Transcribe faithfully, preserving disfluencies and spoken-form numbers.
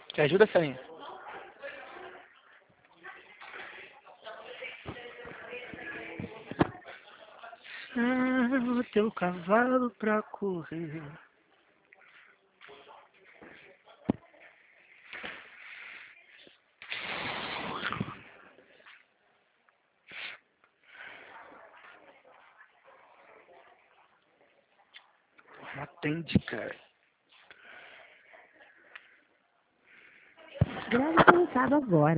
Te ajuda, Celinha? Ah, o teu cavalo pra correr. Atende, cara. Grave conectado agora.